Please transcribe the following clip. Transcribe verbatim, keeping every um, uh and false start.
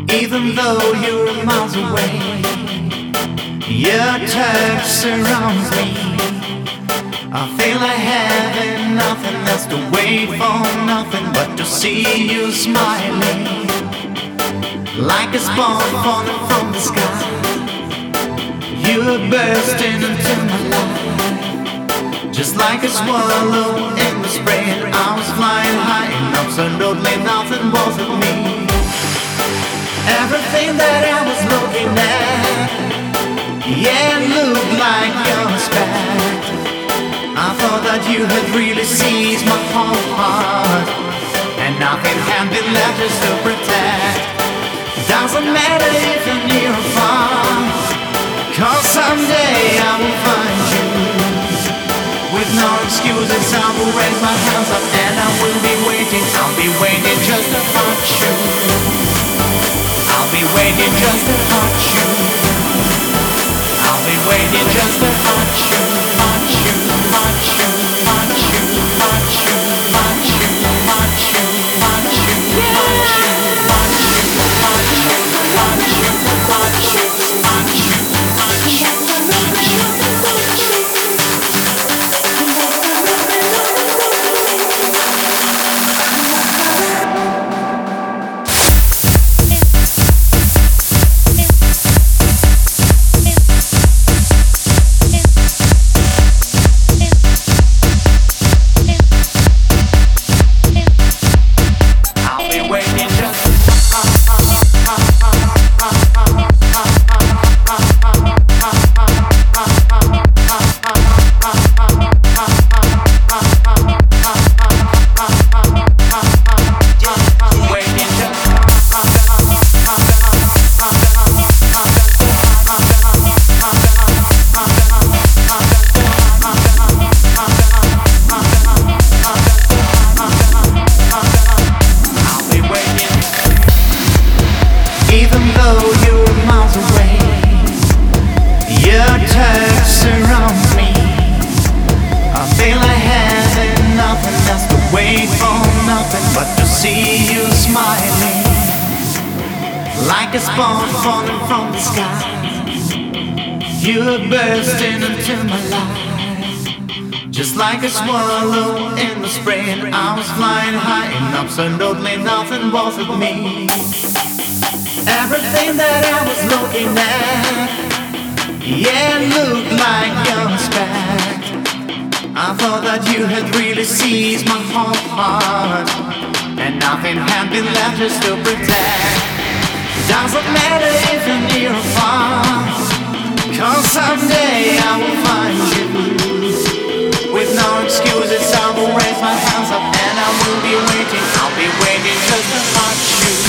Even though you're miles away, your touch surrounds me. I feel like having nothing else to wait for, nothing but to see you smiling, like a spark falling from the sky. You're bursting into my life, just like a swallow in the spring. I was flying high enough, suddenly nothing bothered me. Everything that I was looking at, yeah, looked like your respect. I thought that you had really seized my whole heart, and nothing had been left just to protect. Doesn't matter if you're near or far, cause someday I will find you. With no excuses I will raise my hands up, and I will be waiting. I'll be waiting just to haunt you. I'll be waiting just to haunt you. I'll be waiting just to haunt you, haunt you, haunt you, haunt you, haunt you, haunt you, haunt you, haunt you, haunt you, haunt you, haunt you, haunt you, haunt you, haunt you, haunt you, haunt you, haunt you. Even though you're miles away, your touch surrounds me. I feel like having nothing else to wait for, nothing but to see you smiling, like a spark falling from the sky. You're bursting into my life, just like a swallow in the spring. I was flying high enough, suddenly nothing bothered me. Everything that I was looking at, yeah, looked like your respect. I thought that you had really seized my whole heart, and nothing had been left just to protect. Doesn't matter if you're near or far, cause someday I will find you. With no excuses I will raise my hands up, and I will be waiting. I'll be waiting just to haunt you.